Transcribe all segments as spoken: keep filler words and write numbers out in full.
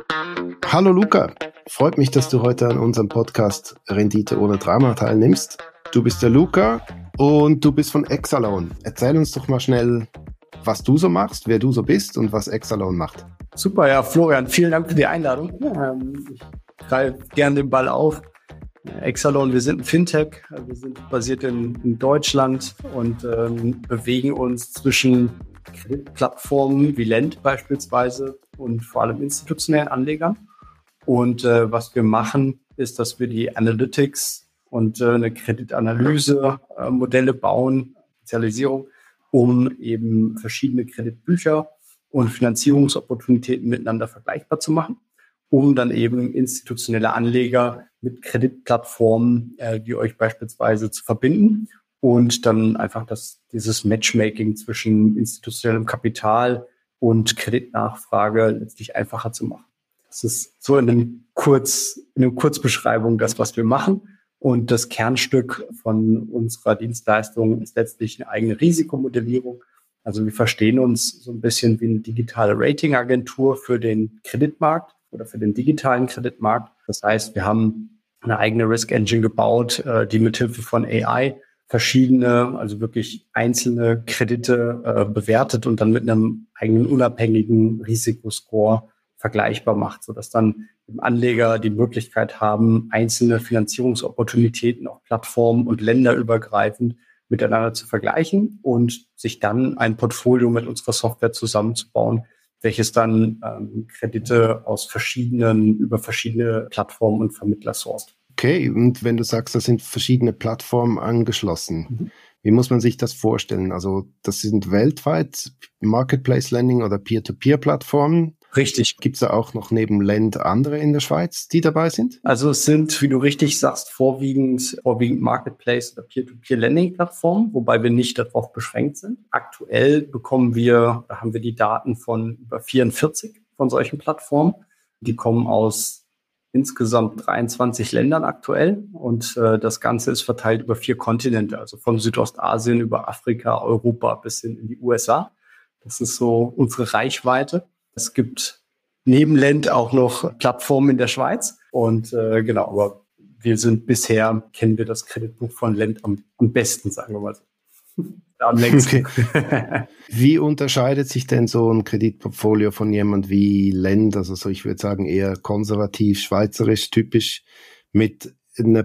Hallo Luca, freut mich, dass du heute an unserem Podcast Rendite ohne Drama teilnimmst. Du bist der Luca und du bist von Exalon. Erzähl uns doch mal schnell, was du so machst, wer du so bist und was Exalon macht. Super, ja, Florian, vielen Dank für die Einladung. Ich greife gerne den Ball auf. Exalon, wir sind ein Fintech, wir sind basiert in, in Deutschland und ähm, bewegen uns zwischen Kreditplattformen wie Lend beispielsweise und vor allem institutionellen Anlegern. Und äh, was wir machen, ist, dass wir die Analytics und äh, eine Kreditanalyse, äh, Modelle bauen, Spezialisierung, um eben verschiedene Kreditbücher und Finanzierungsopportunitäten miteinander vergleichbar zu machen, um dann eben institutionelle Anleger mit Kreditplattformen, äh, wie euch beispielsweise, zu verbinden und dann einfach das, dieses Matchmaking zwischen institutionellem Kapital und Kreditnachfrage letztlich einfacher zu machen. Das ist so in einem Kurz, in einer Kurzbeschreibung das, was wir machen. Und das Kernstück von unserer Dienstleistung ist letztlich eine eigene Risikomodellierung. Also wir verstehen uns so ein bisschen wie eine digitale Ratingagentur für den Kreditmarkt oder für den digitalen Kreditmarkt. Das heißt, wir haben eine eigene Risk Engine gebaut, die mithilfe von A I verschiedene, also wirklich einzelne Kredite äh, bewertet und dann mit einem eigenen unabhängigen Risikoscore vergleichbar macht, sodass dann im Anleger die Möglichkeit haben, einzelne Finanzierungsopportunitäten auf Plattformen und länderübergreifend miteinander zu vergleichen und sich dann ein Portfolio mit unserer Software zusammenzubauen, welches dann ähm, Kredite aus verschiedenen, über verschiedene Plattformen und Vermittler sourced. Okay, und wenn du sagst, da sind verschiedene Plattformen angeschlossen, mhm. wie muss man sich das vorstellen? Also das sind weltweit Marketplace Lending oder Peer-to-Peer-Plattformen? Richtig. Gibt es da auch noch neben Lend andere in der Schweiz, die dabei sind? Also es sind, wie du richtig sagst, vorwiegend, vorwiegend Marketplace oder Peer-to-Peer-Lending-Plattformen, wobei wir nicht darauf beschränkt sind. Aktuell bekommen wir, da haben wir die Daten von über vierundvierzig von solchen Plattformen. Die kommen aus insgesamt dreiundzwanzig Ländern aktuell und äh, das Ganze ist verteilt über vier Kontinente, also von Südostasien über Afrika, Europa bis hin in die U S A. Das ist so unsere Reichweite. Es gibt neben Lend auch noch Plattformen in der Schweiz und äh, genau, aber wir sind bisher, kennen wir das Kreditbuch von Lend am, am besten, sagen wir mal so. Am längsten. Okay. Wie unterscheidet sich denn so ein Kreditportfolio von jemand wie Lend, also so ich würde sagen eher konservativ, schweizerisch, typisch mit einer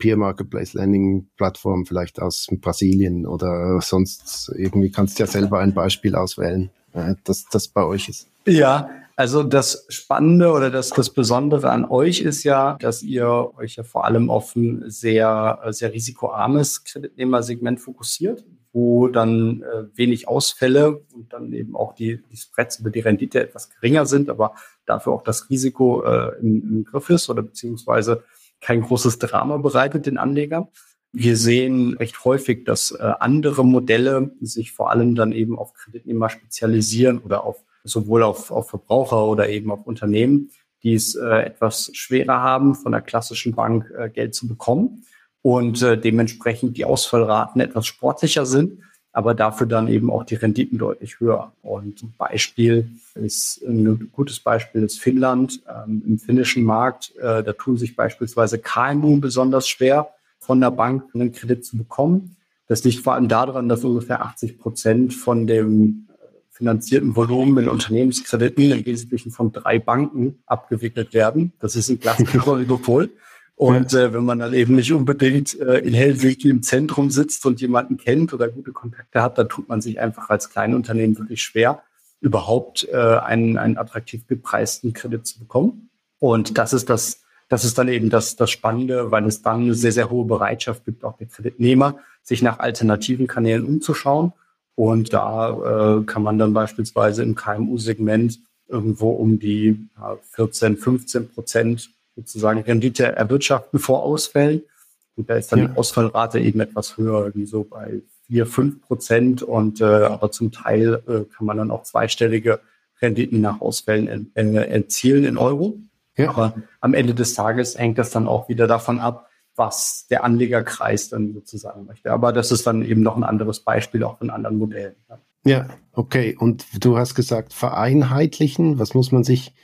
Peer-to-Peer-Marketplace-Lending-Plattform vielleicht aus Brasilien oder sonst irgendwie, kannst du ja selber ein Beispiel auswählen, dass das bei euch ist. Ja, also das Spannende oder das, das Besondere an euch ist ja, dass ihr euch ja vor allem auf ein sehr, sehr risikoarmes Kreditnehmersegment fokussiert, wo dann äh, wenig Ausfälle und dann eben auch die, die Spreads über die Rendite etwas geringer sind, aber dafür auch das Risiko äh, im, im Griff ist oder beziehungsweise kein großes Drama bereitet den Anlegern. Wir sehen recht häufig, dass äh, andere Modelle sich vor allem dann eben auf Kreditnehmer spezialisieren oder auf sowohl auf, auf Verbraucher oder eben auf Unternehmen, die es äh, etwas schwerer haben, von der klassischen Bank äh, Geld zu bekommen und äh, dementsprechend die Ausfallraten etwas sportlicher sind, aber dafür dann eben auch die Renditen deutlich höher. Und ein Beispiel ist, ein gutes Beispiel ist Finnland. Ähm, im finnischen Markt, äh, da tun sich beispielsweise K M U besonders schwer, von der Bank einen Kredit zu bekommen. Das liegt vor allem daran, dass ungefähr achtzig Prozent von dem finanzierten Volumen in Unternehmenskrediten im Wesentlichen von drei Banken abgewickelt werden. Das ist ein klassisches Oligopol. Und äh, wenn man dann eben nicht unbedingt äh, in Helsinki im Zentrum sitzt und jemanden kennt oder gute Kontakte hat, dann tut man sich einfach als Kleinunternehmen wirklich schwer, überhaupt äh, einen, einen attraktiv gepreisten Kredit zu bekommen. Und das ist das, das ist dann eben das, das Spannende, weil es dann eine sehr, sehr hohe Bereitschaft gibt, auch der Kreditnehmer, sich nach alternativen Kanälen umzuschauen. Und da äh, kann man dann beispielsweise im K M U-Segment irgendwo um die ja, vierzehn, fünfzehn Prozent sozusagen Rendite erwirtschaften vor Ausfällen. Und da ist dann ja. die Ausfallrate eben etwas höher, wie so bei vier, fünf Prozent. Und äh, aber zum Teil äh, kann man dann auch zweistellige Renditen nach Ausfällen äh, erzielen in Euro. Ja. Aber am Ende des Tages hängt das dann auch wieder davon ab, was der Anlegerkreis dann sozusagen möchte. Aber das ist dann eben noch ein anderes Beispiel auch von anderen Modellen. Ja, okay. Und du hast gesagt, vereinheitlichen. Was muss man sich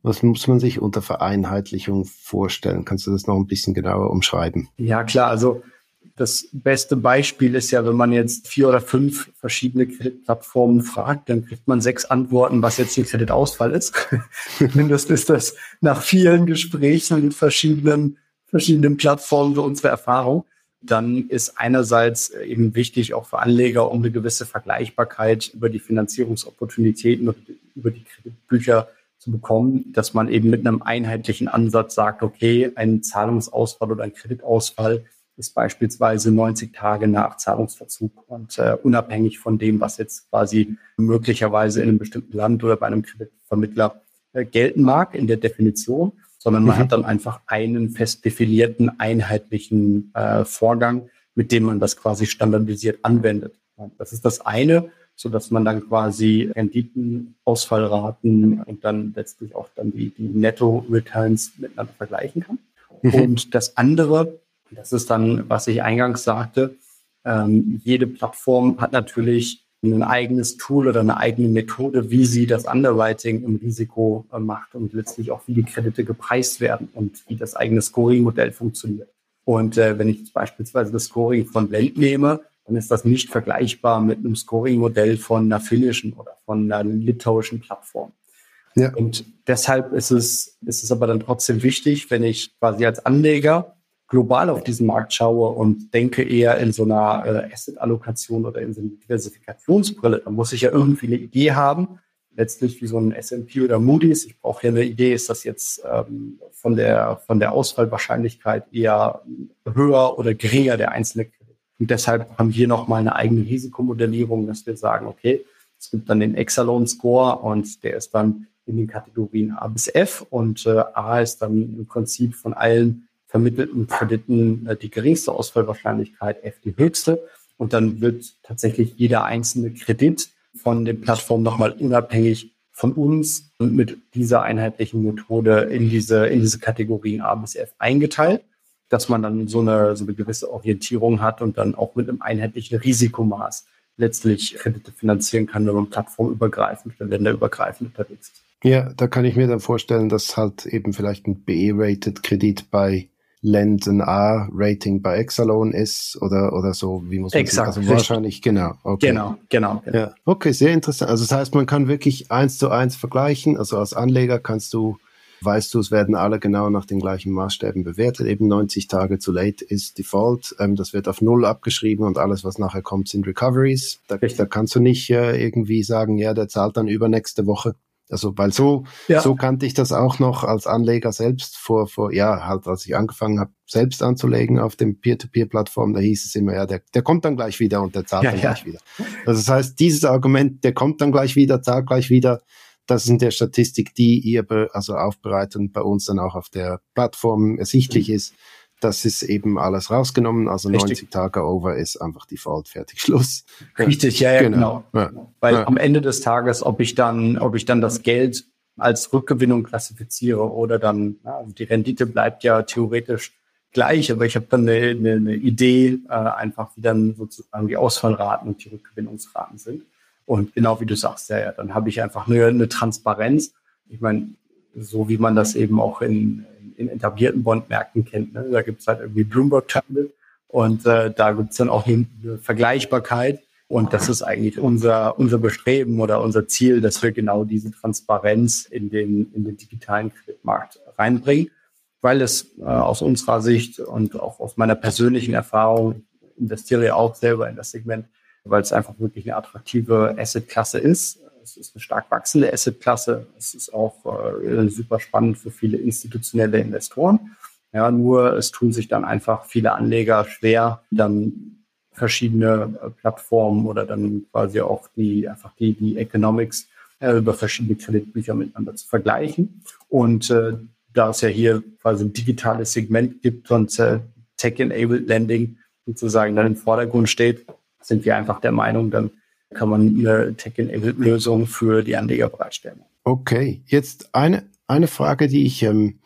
Was muss man sich unter Vereinheitlichung vorstellen? Kannst du das noch ein bisschen genauer umschreiben? Ja, klar. Also das beste Beispiel ist ja, wenn man jetzt vier oder fünf verschiedene Kreditplattformen fragt, dann kriegt man sechs Antworten, was jetzt ein Kreditausfall ist. Zumindest ist das nach vielen Gesprächen mit verschiedenen, verschiedenen Plattformen für unsere Erfahrung. Dann ist einerseits eben wichtig, auch für Anleger, um eine gewisse Vergleichbarkeit über die Finanzierungsopportunitäten und über die Kreditbücher zu bekommen, dass man eben mit einem einheitlichen Ansatz sagt, okay, ein Zahlungsausfall oder ein Kreditausfall ist beispielsweise neunzig Tage nach Zahlungsverzug und äh, unabhängig von dem, was jetzt quasi möglicherweise in einem bestimmten Land oder bei einem Kreditvermittler äh, gelten mag in der Definition, sondern man mhm. hat dann einfach einen fest definierten, einheitlichen äh, Vorgang, mit dem man das quasi standardisiert anwendet. Das ist das eine, so dass man dann quasi Renditen, Ausfallraten und dann letztlich auch dann die, die Netto-Returns miteinander vergleichen kann. Mhm. Und das andere, das ist dann, was ich eingangs sagte, ähm, jede Plattform hat natürlich ein eigenes Tool oder eine eigene Methode, wie sie das Underwriting im Risiko äh, macht und letztlich auch, wie die Kredite gepreist werden und wie das eigene Scoring-Modell funktioniert. Und äh, wenn ich jetzt beispielsweise das Scoring von Blend nehme, dann ist das nicht vergleichbar mit einem Scoring-Modell von einer finnischen oder von einer litauischen Plattform. Ja. Und deshalb ist es, ist es aber dann trotzdem wichtig, wenn ich quasi als Anleger global auf diesen Markt schaue und denke eher in so einer äh, Asset-Allokation oder in so einer Diversifikationsbrille, dann muss ich ja irgendwie eine Idee haben, letztlich wie so ein S und P oder Moody's. Ich brauche ja eine Idee, ist das jetzt ähm, von der von der Ausfallwahrscheinlichkeit eher höher oder geringer, der einzelne Kredit. Und deshalb haben wir nochmal eine eigene Risikomodellierung, dass wir sagen, okay, es gibt dann den Exalon-Score und der ist dann in den Kategorien A bis F und äh, A ist dann im Prinzip von allen vermittelten Krediten äh, die geringste Ausfallwahrscheinlichkeit, F die höchste. Und dann wird tatsächlich jeder einzelne Kredit von den Plattformen nochmal unabhängig von uns und mit dieser einheitlichen Methode in diese, in diese Kategorien A bis F eingeteilt, dass man dann so eine, so eine gewisse Orientierung hat und dann auch mit einem einheitlichen Risikomaß letztlich Kredite finanzieren kann, wenn man plattformübergreifend oder länderübergreifend unterwegs ist. Ja, da kann ich mir dann vorstellen, dass halt eben vielleicht ein B-rated Kredit bei Lend ein A-Rating bei Exalon ist oder oder so, wie muss man Exakt, sagen? Also wahrscheinlich, genau. Okay. Genau, genau. genau. Ja, okay, sehr interessant. Also das heißt, man kann wirklich eins zu eins vergleichen. Also als Anleger kannst du, weißt du, es werden alle genau nach den gleichen Maßstäben bewertet. Eben neunzig Tage zu late ist Default. Ähm, das wird auf Null abgeschrieben und alles, was nachher kommt, sind Recoveries. Da, da kannst du nicht äh, irgendwie sagen, ja, der zahlt dann übernächste Woche. Also, weil so, ja. so kannte ich das auch noch als Anleger selbst vor, vor, ja, halt, als ich angefangen habe, selbst anzulegen auf dem Peer-to-Peer-Plattform, da hieß es immer, ja, der, der kommt dann gleich wieder und der zahlt ja, dann ja. gleich wieder. Also, das heißt, dieses Argument, der kommt dann gleich wieder, zahlt gleich wieder, das ist in der Statistik, die ihr, be, also aufbereitet und bei uns dann auch auf der Plattform ersichtlich mhm. ist. Das ist eben alles rausgenommen, also Richtig. neunzig Tage over ist einfach Default, fertig, Schluss. Richtig, ja, ja, genau. genau. Ja. Weil ja. am Ende des Tages, ob ich dann, ob ich dann das Geld als Rückgewinnung klassifiziere oder dann, ja, also die Rendite bleibt ja theoretisch gleich, aber ich habe dann eine, eine, eine Idee, äh, einfach wie dann sozusagen die Ausfallraten und die Rückgewinnungsraten sind. Und genau wie du sagst, ja, ja, dann habe ich einfach eine, eine Transparenz. Ich meine, so wie man das eben auch in in etablierten Bondmärkten kennt. Ne? Da gibt es halt irgendwie Bloomberg Terminal und äh, da gibt es dann auch eine Vergleichbarkeit und das ist eigentlich unser unser Bestreben oder unser Ziel, dass wir genau diese Transparenz in den in den digitalen Kreditmarkt reinbringen, weil es äh, aus unserer Sicht und auch aus meiner persönlichen Erfahrung, ich investiere ja auch selber in das Segment, weil es einfach wirklich eine attraktive Assetklasse ist. Es ist eine stark wachsende Assetklasse. Es ist auch äh, super spannend für viele institutionelle Investoren. Ja, nur es tun sich dann einfach viele Anleger schwer, dann verschiedene äh, Plattformen oder dann quasi auch die einfach die die Economics äh, über verschiedene Kreditbücher miteinander zu vergleichen. Und äh, da es ja hier quasi ein digitales Segment gibt und äh, Tech-enabled Lending sozusagen dann im Vordergrund steht, sind wir einfach der Meinung, dann kann man eine Tech-enabled-Lösung für die Anleger bereitstellen. Okay, jetzt eine eine Frage, die ich ähm,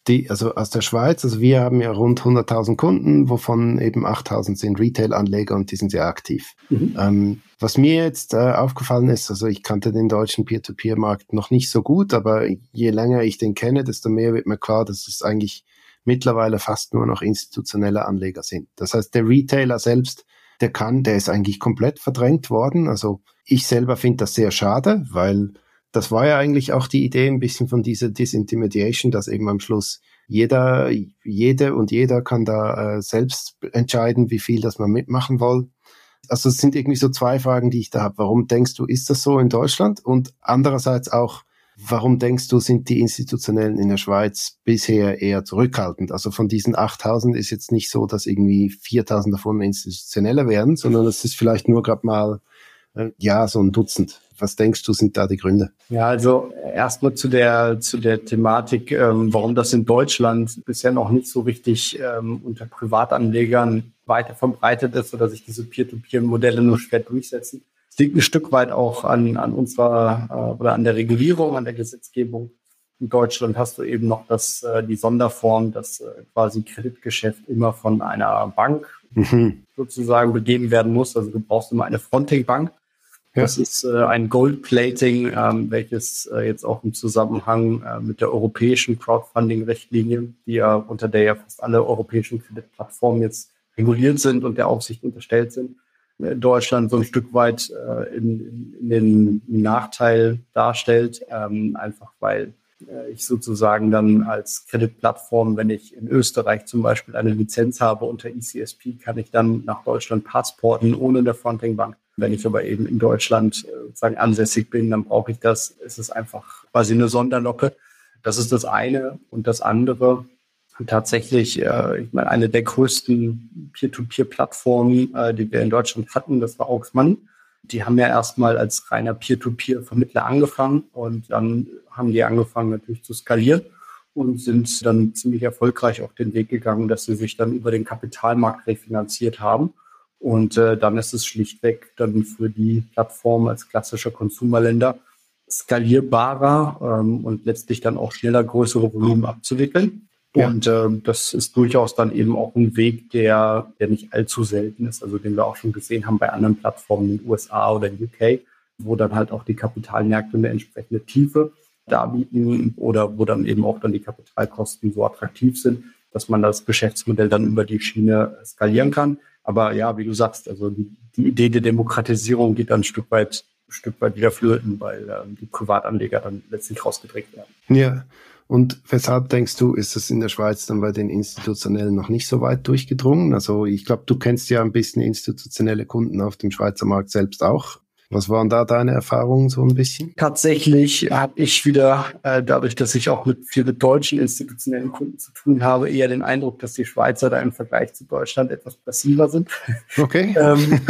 die, also aus der Schweiz, also wir haben ja rund hunderttausend Kunden, wovon eben achttausend sind Retail-Anleger und die sind sehr aktiv. Mhm. Ähm, was mir jetzt äh, aufgefallen ist, also ich kannte den deutschen Peer-to-Peer-Markt noch nicht so gut, aber je länger ich den kenne, desto mehr wird mir klar, dass es eigentlich mittlerweile fast nur noch institutionelle Anleger sind. Das heißt, der Retailer selbst, der kann, der ist eigentlich komplett verdrängt worden. Also ich selber finde das sehr schade, weil das war ja eigentlich auch die Idee ein bisschen von dieser Disintermediation, dass eben am Schluss jeder, jede und jeder kann da äh, selbst entscheiden, wie viel das man mitmachen will. Also es sind irgendwie so zwei Fragen, die ich da habe. Warum denkst du, ist das so in Deutschland? Und andererseits auch, warum denkst du, sind die Institutionellen in der Schweiz bisher eher zurückhaltend? Also von diesen achttausend ist jetzt nicht so, dass irgendwie viertausend davon institutionelle werden, sondern es ist vielleicht nur gerade mal, äh, ja, so ein Dutzend. Was denkst du, sind da die Gründe? Ja, also erstmal zu der zu der Thematik, ähm, warum das in Deutschland bisher noch nicht so richtig ähm, unter Privatanlegern weiter verbreitet ist oder sich diese Peer-to-Peer-Modelle nur schwer durchsetzen. Es liegt ein Stück weit auch an an unserer äh, oder an der Regulierung, an der Gesetzgebung. In Deutschland hast du eben noch das äh, die Sonderform, dass äh, quasi Kreditgeschäft immer von einer Bank mhm. sozusagen begeben werden muss. Also du brauchst immer eine Fronting-Bank. Ja. Das ist äh, ein Gold-Plating, ähm, welches äh, jetzt auch im Zusammenhang äh, mit der europäischen Crowdfunding-Richtlinie, die ja unter der ja fast alle europäischen Kreditplattformen jetzt reguliert sind und der Aufsicht unterstellt sind, in Deutschland so ein Stück weit äh, in, in den Nachteil darstellt, ähm, einfach weil äh, ich sozusagen dann als Kreditplattform, wenn ich in Österreich zum Beispiel eine Lizenz habe unter E C S P, kann ich dann nach Deutschland passporten ohne eine Fronting-Bank. Wenn ich aber eben in Deutschland äh, sozusagen ansässig bin, dann brauche ich das. Es ist einfach quasi eine Sonderlocke. Das ist das eine. Und das andere, tatsächlich, äh, ich meine, eine der größten Peer-to-Peer-Plattformen, äh, die wir in Deutschland hatten, das war Aux Money. Die haben ja erstmal als reiner Peer-to-Peer-Vermittler angefangen und dann haben die angefangen natürlich zu skalieren und sind dann ziemlich erfolgreich auf den Weg gegangen, dass sie sich dann über den Kapitalmarkt refinanziert haben. Und äh, dann ist es schlichtweg dann für die Plattform als klassischer Consumerländer skalierbarer ähm, und letztlich dann auch schneller größere Volumen abzuwickeln. Ja. Und äh, das ist durchaus dann eben auch ein Weg, der, der nicht allzu selten ist, also den wir auch schon gesehen haben bei anderen Plattformen in den U S A oder in U K, wo dann halt auch die Kapitalmärkte eine entsprechende Tiefe darbieten oder wo dann eben auch dann die Kapitalkosten so attraktiv sind, dass man das Geschäftsmodell dann über die Schiene skalieren kann. Aber ja, wie du sagst, also die, die Idee der Demokratisierung geht dann ein Stück weit, ein Stück weit wieder flöten, weil ähm, die Privatanleger dann letztlich rausgedrängt werden. Ja, und weshalb denkst du, ist es in der Schweiz dann bei den Institutionellen noch nicht so weit durchgedrungen? Also ich glaube, du kennst ja ein bisschen institutionelle Kunden auf dem Schweizer Markt selbst auch. Was waren da deine Erfahrungen so ein bisschen? Tatsächlich habe ich wieder, äh, dadurch, dass ich auch mit vielen deutschen institutionellen Kunden zu tun habe, eher den Eindruck, dass die Schweizer da im Vergleich zu Deutschland etwas passiver sind. Okay. ähm,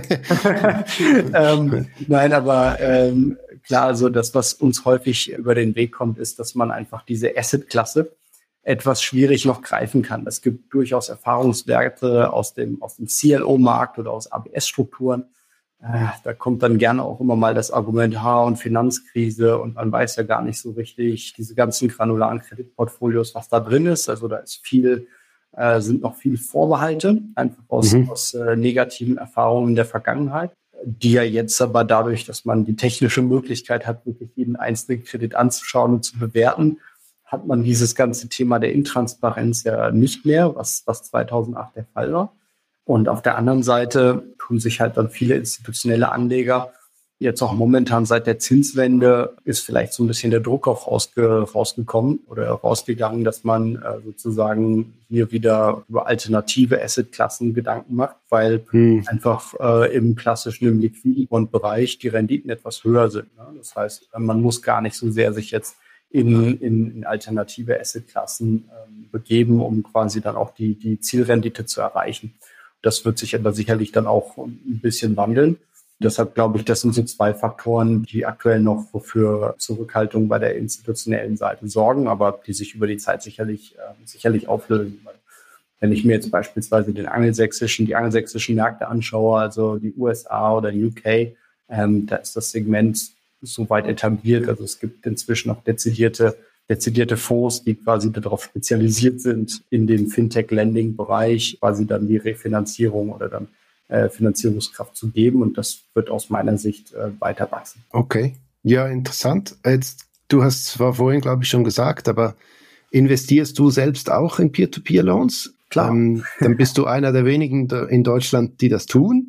ähm, nein, aber ähm, klar, also das, was uns häufig über den Weg kommt, ist, dass man einfach diese Asset-Klasse etwas schwierig noch greifen kann. Es gibt durchaus Erfahrungswerte aus dem, aus dem C L O-Markt oder aus A B S-Strukturen. Da kommt dann gerne auch immer mal das Argument, ha, und Finanzkrise und man weiß ja gar nicht so richtig, diese ganzen granularen Kreditportfolios, was da drin ist. Also da ist viel, äh, sind noch viele Vorbehalte, einfach aus, mhm. aus äh, negativen Erfahrungen der Vergangenheit, die ja jetzt aber dadurch, dass man die technische Möglichkeit hat, wirklich jeden einzelnen Kredit anzuschauen und zu bewerten, hat man dieses ganze Thema der Intransparenz ja nicht mehr, was, was zweitausendacht der Fall war. Und auf der anderen Seite tun sich halt dann viele institutionelle Anleger, jetzt auch momentan seit der Zinswende ist vielleicht so ein bisschen der Druck auch rausge- rausgekommen oder rausgegangen, dass man äh, sozusagen hier wieder über alternative Assetklassen Gedanken macht, weil hm. einfach äh, im klassischen, im liquiden Bond-Bereich die Renditen etwas höher sind. Ne? Das heißt, man muss gar nicht so sehr sich jetzt in, in, in alternative Assetklassen ähm, begeben, um quasi dann auch die, die Zielrendite zu erreichen. Das wird sich aber sicherlich dann auch ein bisschen wandeln. Deshalb glaube ich, das sind so zwei Faktoren, die aktuell noch für Zurückhaltung bei der institutionellen Seite sorgen, aber die sich über die Zeit sicherlich, äh, sicherlich auflösen. Weil wenn ich mir jetzt beispielsweise den angelsächsischen, die angelsächsischen Märkte anschaue, also die U S A oder U K, ähm, da ist das Segment so weit etabliert. Also es gibt inzwischen auch dezidierte dezidierte Fonds, die quasi darauf spezialisiert sind, in den Fintech-Lending-Bereich quasi dann die Refinanzierung oder dann äh, Finanzierungskraft zu geben. Und das wird aus meiner Sicht äh, weiter wachsen. Okay, ja, interessant. Jetzt, du hast zwar vorhin, glaube ich, schon gesagt, aber investierst du selbst auch in Peer-to-Peer-Loans? Klar. Ähm, dann bist du einer der wenigen in Deutschland, die das tun.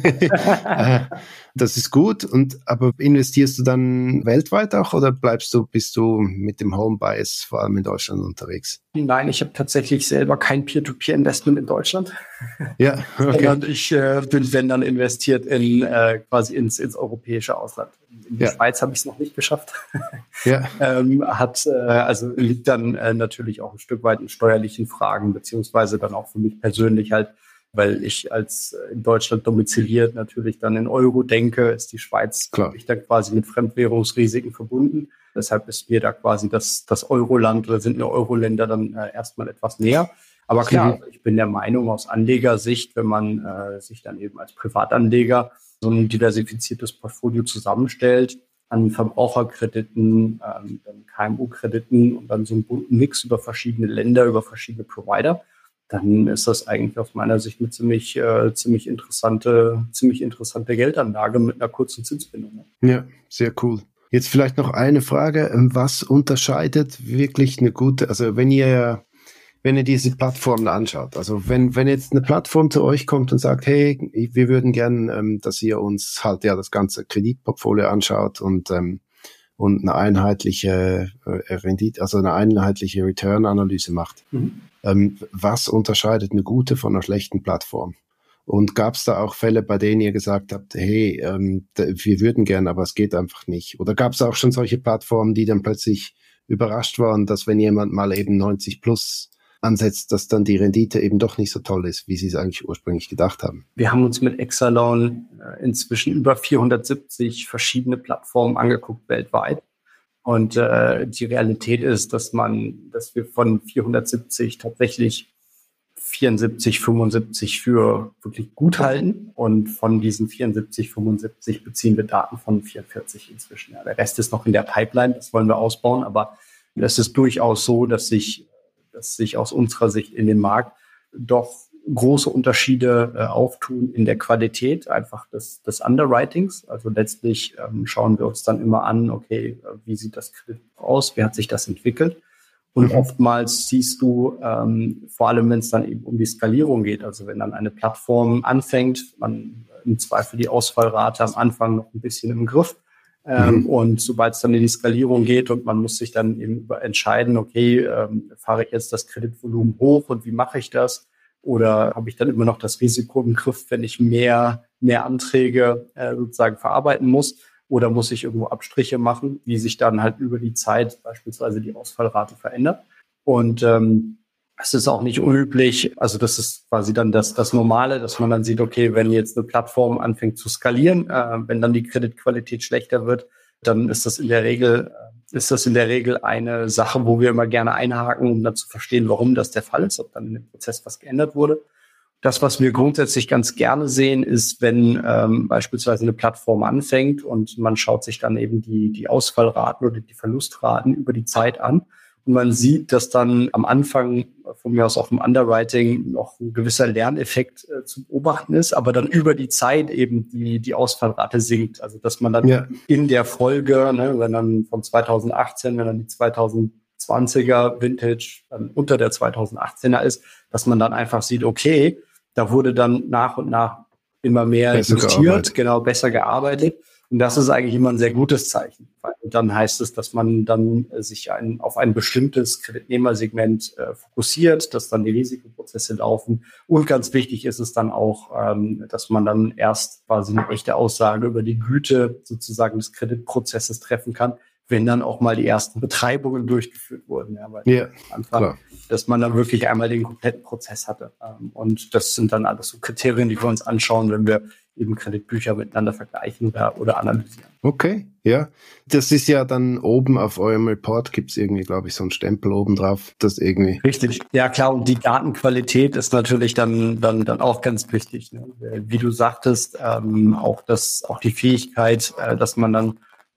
Das ist gut. Und aber investierst du dann weltweit auch oder bleibst du, bist du mit dem Home Bias vor allem in Deutschland unterwegs? Nein, ich habe tatsächlich selber kein Peer-to-Peer-Investment in Deutschland. Ja, okay. Sondern ich äh, bin, wenn dann, investiert in äh, quasi ins, ins europäische Ausland. In die Ja. Schweiz habe ich es noch nicht geschafft. Ja. ähm, hat äh, also liegt dann äh, natürlich auch ein Stück weit in steuerlichen Fragen, beziehungsweise dann auch für mich persönlich halt, weil ich als äh, in Deutschland domiziliert natürlich dann in Euro denke, ist die Schweiz Klar. ich dann quasi mit Fremdwährungsrisiken verbunden. Deshalb ist mir da quasi das, das Euroland oder sind mir Euroländer dann äh, erstmal etwas näher. Aber klar, Mhm. ich bin der Meinung, aus Anlegersicht, wenn man äh, sich dann eben als Privatanleger so ein diversifiziertes Portfolio zusammenstellt, an Verbraucherkrediten, ähm, dann K M U-Krediten und dann so einen bunten Mix über verschiedene Länder, über verschiedene Provider, dann ist das eigentlich aus meiner Sicht eine ziemlich, äh, ziemlich interessante, ziemlich interessante Geldanlage mit einer kurzen Zinsbindung. Ja, sehr cool. Jetzt vielleicht noch eine Frage. Was unterscheidet wirklich eine gute, also wenn ihr, wenn ihr diese Plattformen anschaut, also wenn, wenn jetzt eine Plattform zu euch kommt und sagt, hey, wir würden gern, ähm, dass ihr uns halt ja das ganze Kreditportfolio anschaut und, ähm, und eine einheitliche äh, Rendite, also eine einheitliche Return-Analyse macht. Mhm. Ähm, was unterscheidet eine gute von einer schlechten Plattform? Und gab es da auch Fälle, bei denen ihr gesagt habt, hey, ähm, d- wir würden gern, aber es geht einfach nicht? Oder gab es auch schon solche Plattformen, die dann plötzlich überrascht waren, dass wenn jemand mal eben neunzig plus ansetzt, dass dann die Rendite eben doch nicht so toll ist, wie sie es eigentlich ursprünglich gedacht haben? Wir haben uns mit Exaloan äh, inzwischen über vierhundertsiebzig verschiedene Plattformen angeguckt weltweit. Und äh, die Realität ist, dass man, dass wir von vierhundertsiebzig tatsächlich vierundsiebzig, fünfundsiebzig für wirklich gut halten. Und von diesen vierundsiebzig, fünfundsiebzig beziehen wir Daten von vierundvierzig inzwischen. Ja, der Rest ist noch in der Pipeline, das wollen wir ausbauen. Aber es ist durchaus so, dass sich, dass sich aus unserer Sicht in dem Markt doch große Unterschiede äh, auftun in der Qualität einfach des, des Underwritings. Also letztlich ähm, schauen wir uns dann immer an, okay, äh, wie sieht das Kredit aus, wie hat sich das entwickelt? Und Mhm. oftmals siehst du, ähm, vor allem wenn es dann eben um die Skalierung geht, also wenn dann eine Plattform anfängt, man im Zweifel die Ausfallrate am Anfang noch ein bisschen im Griff. Ähm, Mhm. Und sobald es dann in die Skalierung geht und man muss sich dann eben über entscheiden, okay, ähm, fahre ich jetzt das Kreditvolumen hoch und wie mache ich das? Oder habe ich dann immer noch das Risiko im Griff, wenn ich mehr, mehr Anträge äh, sozusagen verarbeiten muss? Oder muss ich irgendwo Abstriche machen, wie sich dann halt über die Zeit beispielsweise die Ausfallrate verändert? Und ähm, es ist auch nicht unüblich, also das ist quasi dann das, das Normale, dass man dann sieht, okay, wenn jetzt eine Plattform anfängt zu skalieren, äh, wenn dann die Kreditqualität schlechter wird, dann ist das in der Regel ist das in der Regel eine Sache, wo wir immer gerne einhaken, um dann zu verstehen, warum das der Fall ist, ob dann in dem Prozess was geändert wurde. Das, was wir grundsätzlich ganz gerne sehen, ist, wenn ähm, beispielsweise eine Plattform anfängt und man schaut sich dann eben die, die Ausfallraten oder die Verlustraten über die Zeit an. Und man sieht, dass dann am Anfang von mir aus auch im Underwriting noch ein gewisser Lerneffekt äh, zu beobachten ist, aber dann über die Zeit eben die, die Ausfallrate sinkt. Also dass man dann Ja. in der Folge, ne, wenn dann von zweitausendachtzehn, wenn dann die zweitausendzwanziger Vintage dann unter der zweitausendachtzehner ist, dass man dann einfach sieht, okay, da wurde dann nach und nach immer mehr Besser investiert, gearbeitet. genau, besser gearbeitet. Und das ist eigentlich immer ein sehr gutes Zeichen. Weil dann heißt es, dass man dann äh, sich ein, auf ein bestimmtes Kreditnehmersegment äh, fokussiert, dass dann die Risikoprozesse laufen. Und ganz wichtig ist es dann auch, ähm, dass man dann erst quasi eine echte Aussage über die Güte sozusagen des Kreditprozesses treffen kann, wenn dann auch mal die ersten Betreibungen durchgeführt wurden. Ja, weil Ja, Anfang, klar. dass man dann wirklich einmal den kompletten Prozess hatte. Ähm, Und das sind dann alles so Kriterien, die wir uns anschauen, wenn wir eben Kreditbücher miteinander vergleichen oder, oder analysieren. Okay, ja. Das ist ja dann oben auf eurem Report, gibt's irgendwie, glaube ich, so einen Stempel oben drauf, das irgendwie. Richtig. Ja, klar. Und die Datenqualität ist natürlich dann, dann, dann auch ganz wichtig. Ne? Wie du sagtest, ähm, auch das, auch die Fähigkeit, äh, dass man dann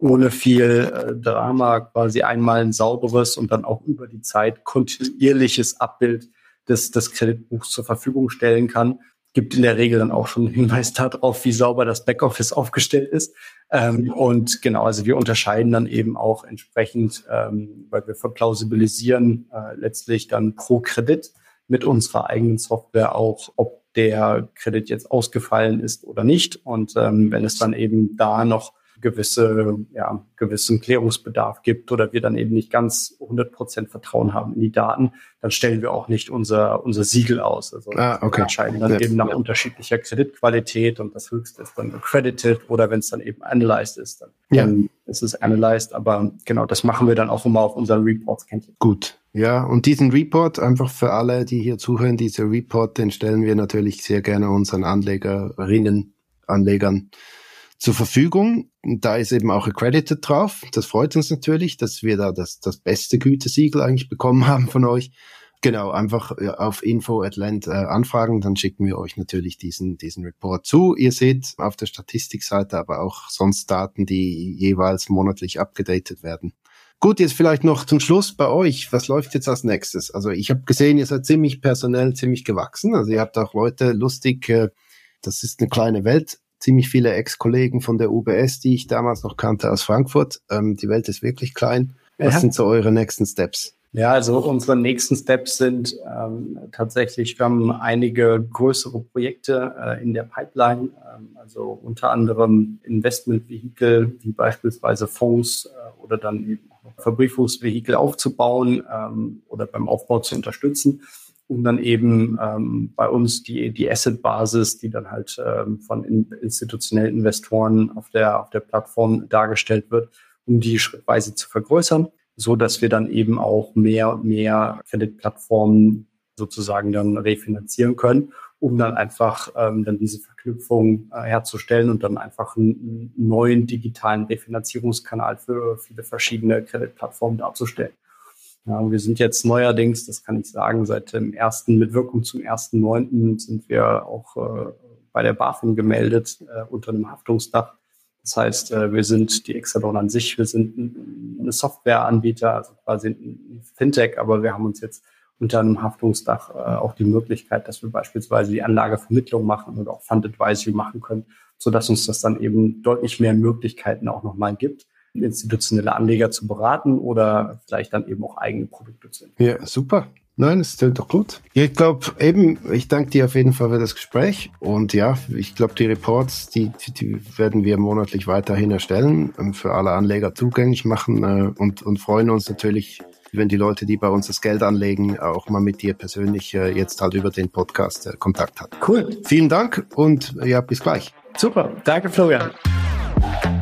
ohne viel äh, Drama quasi einmal ein sauberes und dann auch über die Zeit kontinuierliches Abbild des, des Kreditbuchs zur Verfügung stellen kann. Gibt in der Regel dann auch schon einen Hinweis darauf, wie sauber das Backoffice aufgestellt ist. Ähm, und genau, also wir unterscheiden dann eben auch entsprechend, ähm, weil wir verplausibilisieren äh, letztlich dann pro Kredit mit unserer eigenen Software auch, ob der Kredit jetzt ausgefallen ist oder nicht. Und ähm, wenn es dann eben da noch gewisse, ja, gewissen Klärungsbedarf gibt oder wir dann eben nicht ganz hundert Prozent Vertrauen haben in die Daten, dann stellen wir auch nicht unser, unser Siegel aus. Also ah, okay. wir entscheiden dann ja. eben nach ja. unterschiedlicher Kreditqualität und das höchste ist dann accredited oder wenn es dann eben analyzed ist, dann, ja. dann ist es analyzed. Aber genau, das machen wir dann auch immer auf unseren Reports. Kennt ihr? Gut. Ja, und diesen Report, einfach für alle, die hier zuhören, dieser Report, den stellen wir natürlich sehr gerne unseren Anlegerinnen, Anlegern zur Verfügung. Da ist eben auch accredited drauf. Das freut uns natürlich, dass wir da das, das beste Gütesiegel eigentlich bekommen haben von euch. Genau, einfach auf info at lend äh, anfragen, dann schicken wir euch natürlich diesen, diesen Report zu. Ihr seht auf der Statistikseite aber auch sonst Daten, die jeweils monatlich abgedatet werden. Gut, jetzt vielleicht noch zum Schluss bei euch. Was läuft jetzt als nächstes? Also ich habe gesehen, ihr seid ziemlich personell, ziemlich gewachsen. Also ihr habt auch Leute, lustig, äh, das ist eine kleine Welt. Ziemlich viele Ex-Kollegen von der U B S, die ich damals noch kannte aus Frankfurt. Ähm, die Welt ist wirklich klein. Was ja. sind so eure nächsten Steps? Ja, also unsere nächsten Steps sind ähm, tatsächlich, wir haben einige größere Projekte äh, in der Pipeline, ähm, also unter anderem Investmentvehikel, wie beispielsweise Fonds äh, oder dann eben auch noch Verbriefungsvehikel aufzubauen ähm, oder beim Aufbau zu unterstützen. Um dann eben ähm, bei uns die die Asset-Basis, die dann halt ähm, von in, institutionellen Investoren auf der auf der Plattform dargestellt wird, um die schrittweise zu vergrößern, so dass wir dann eben auch mehr und mehr Kreditplattformen sozusagen dann refinanzieren können, um dann einfach ähm, dann diese Verknüpfung äh, herzustellen und dann einfach einen, einen neuen digitalen Refinanzierungskanal für viele verschiedene Kreditplattformen darzustellen. Ja, wir sind jetzt neuerdings, das kann ich sagen, seit dem ersten, mit Wirkung zum ersten neunten sind wir auch äh, bei der BaFin gemeldet äh, unter einem Haftungsdach. Das heißt, äh, wir sind die Exalon an sich, wir sind ein, eine Softwareanbieter, also quasi ein Fintech, aber wir haben uns jetzt unter einem Haftungsdach äh, auch die Möglichkeit, dass wir beispielsweise die Anlagevermittlung machen oder auch Fund Advisory machen können, sodass uns das dann eben deutlich mehr Möglichkeiten auch nochmal gibt, institutionelle Anleger zu beraten oder vielleicht dann eben auch eigene Produkte zu entwickeln. Ja, super. Nein, das klingt doch gut. Ich glaube eben, ich danke dir auf jeden Fall für das Gespräch und ja, ich glaube, die Reports, die, die werden wir monatlich weiterhin erstellen, für alle Anleger zugänglich machen äh, und, und freuen uns natürlich, wenn die Leute, die bei uns das Geld anlegen, auch mal mit dir persönlich äh, jetzt halt über den Podcast äh, Kontakt haben. Cool. Vielen Dank und ja, bis gleich. Super. Danke, Florian.